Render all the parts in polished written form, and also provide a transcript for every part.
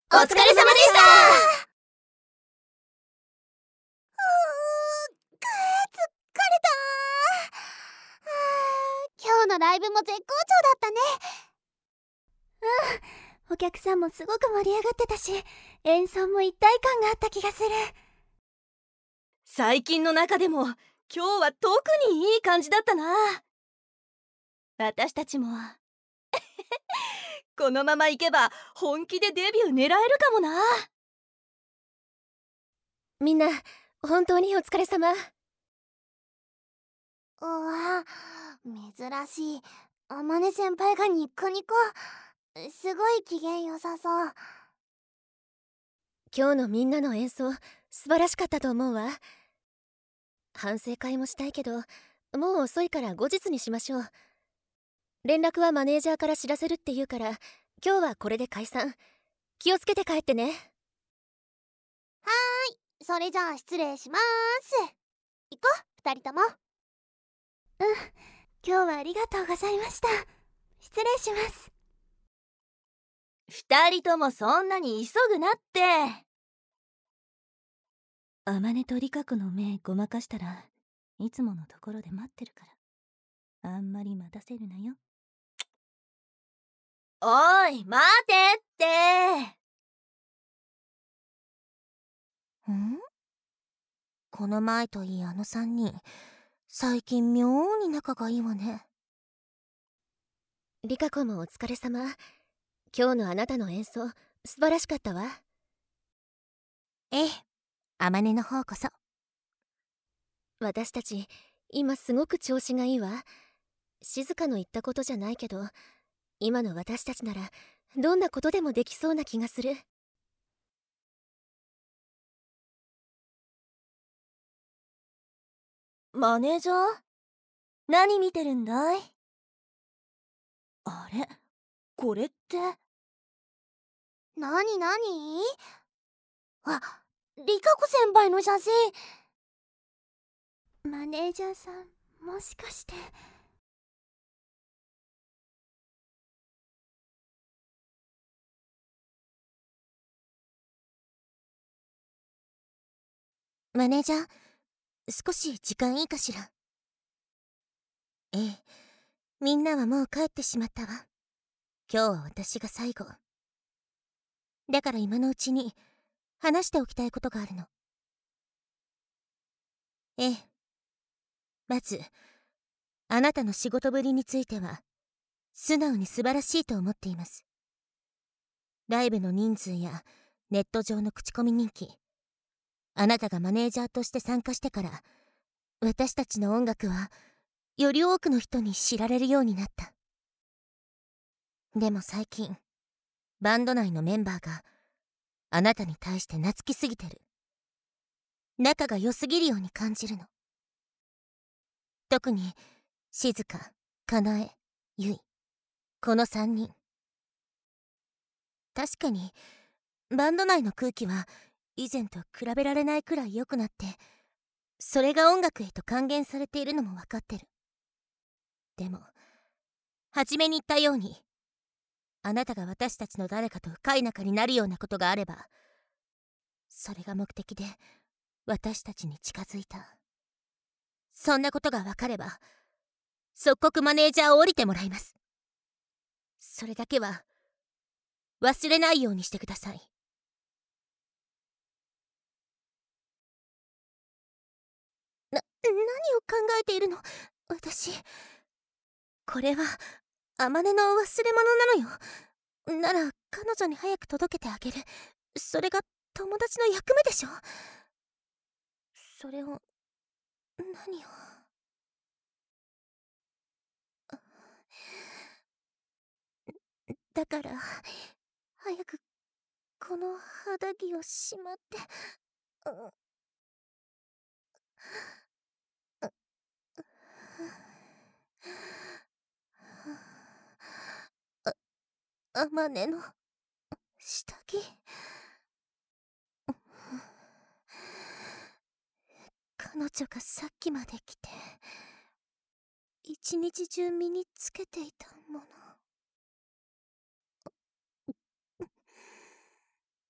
お疲れ様でした。 疲れた。今日のライブも絶好調だったね。お客さんもすごく盛り上がってたし、演奏も一体感があった気がする。 最近の中でも今日は特にいい感じだったな。私たちもこのままいけば本気でデビュー狙えるかもな。 みんな本当にお疲れ様。うわ、珍しい。あまね先輩がニッコニコ。すごい機嫌良さそう。今日のみんなの演奏素晴らしかったと思うわ。反省会もしたいけど、もう遅いから後日にしましょう。連絡はマネージャーから知らせるって言うから、今日はこれで解散。気をつけて帰ってね。はーい、それじゃあ失礼しまーす。行こう、二人とも。今日はありがとうございました。失礼します。 二人ともそんなに急ぐなって。あまねとリカ子の目ごまかしたらいつものところで待ってるから、あんまり待たせるなよ。おい、待てって。 この前といいあの3人、最近妙に仲がいいわね。リカ子もお疲れ様。今日のあなたの演奏素晴らしかったわ。ええ、あまねの方こそ。私たち今すごく調子がいいわ。静かの言ったことじゃないけど、今の私たちならどんなことでもできそうな気がする。 マネージャー？何見てるんだい？あれ？これって。 なに？あ、リカ子先輩の写真。マネージャーさん、もしかして。マネージャー、少し時間いいかしら。ええ、みんなはもう帰ってしまったわ。今日は私が最後。だから今のうちに話しておきたいことがあるの。ええ、まずあなたの仕事ぶりについては素直に素晴らしいと思っています。ライブの人数やネット上の口コミ人気、あなたがマネージャーとして参加してから私たちの音楽はより多くの人に知られるようになった。でも最近バンド内のメンバーがあなたに対して懐きすぎてる。仲が良すぎるように感じるの。特に静香、かなえ、ゆい、この3人。確かにバンド内の空気は以前と比べられないくらい良くなって、それが音楽へと還元されているのも分かってる。でも初めに言ったように、あなたが私たちの誰かと深い仲になるようなことがあれば、それが目的で私たちに近づいた。そんなことが分かれば即刻マネージャーを降りてもらいます。それだけは忘れないようにしてください。何を考えているの私。これはあまねの忘れ物なのよ。なら彼女に早く届けてあげる。それが友達の役目でしょ。それを何を。だから早くこの肌着をしまって。あまねの下着。彼女がさっきまで来て一日中身につけていたもの。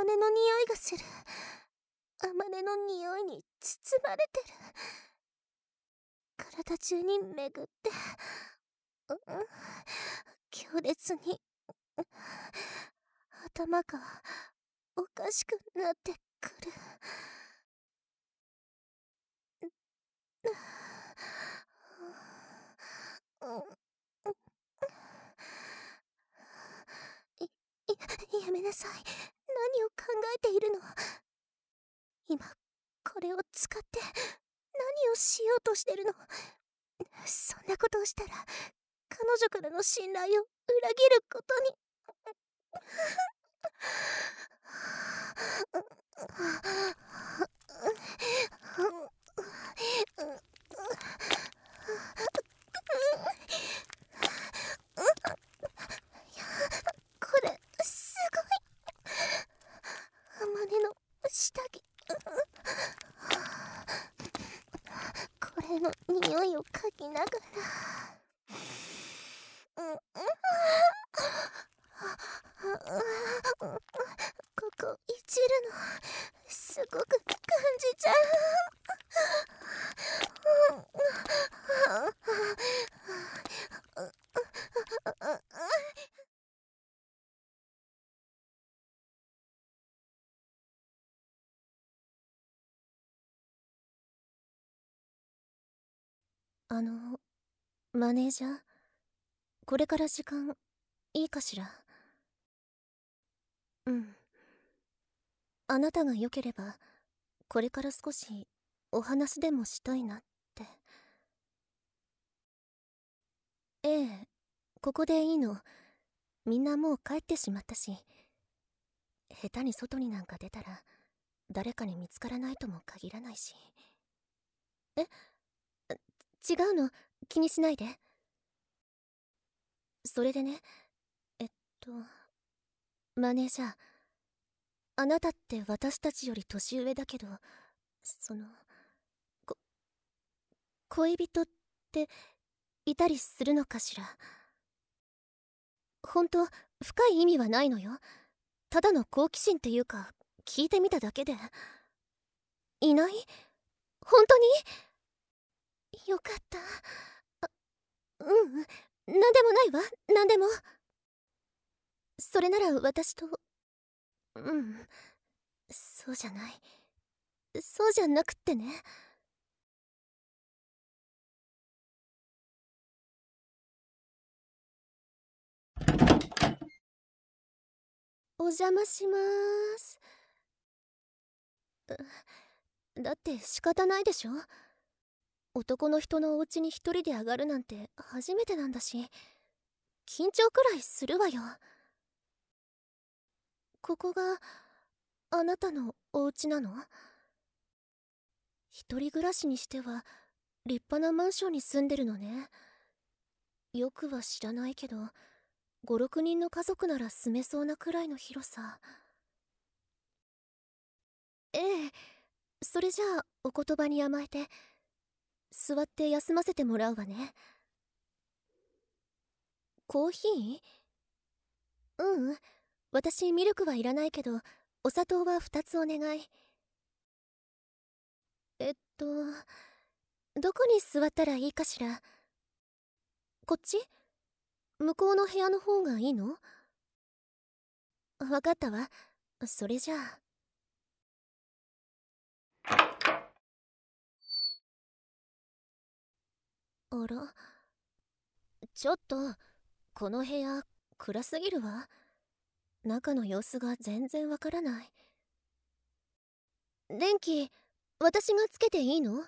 音の匂いがする。あまねの匂いに包まれてる。体中に巡って、強烈に頭がおかしくなってくる。やめなさい。何を考えているの？今これを使って何をしようとしてるの？そんなことをしたら彼女からの信頼を裏切ることに。これすごい。あまねの下着。これの匂いを嗅ぎながら、ここいじるのすごく感じちゃう。マネージャー、これから時間いいかしら？うん。あなたが良ければこれから少しお話でもしたいなって。ええ、ここでいいの。みんなもう帰ってしまったし、下手に外になんか出たら誰かに見つからないとも限らないし。え？違うの、気にしないで。それでね、えっとマネージャー、あなたって私たちより年上だけど、こ恋人っていたりするのかしら？ほんと深い意味はないのよ。ただの好奇心っていうか、聞いてみただけで。いない？本当に？よかった。なんでもないわ、なんでも。それなら私と、そうじゃない。そうじゃなくってね。お邪魔しまーす。だって仕方ないでしょ。男の人のお家に一人で上がるなんて初めてなんだし、緊張くらいするわよ。ここがあなたのお家なの？一人暮らしにしては立派なマンションに住んでるのね。よくは知らないけど、5、6人の家族なら住めそうなくらいの広さ。ええ、それじゃあお言葉に甘えて座って休ませてもらうわね。コーヒー？私ミルクはいらないけど、お砂糖は2つお願い。どこに座ったらいいかしら？こっち？向こうの部屋の方がいいの？わかったわ。それじゃあ。あら、ちょっとこの部屋暗すぎるわ。中の様子が全然わからない。電気私がつけていいの？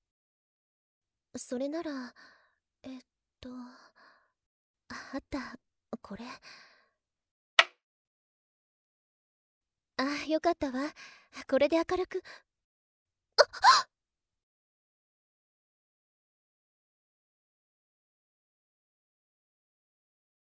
それならあった、これ。あ、よかったわ。これで明るく。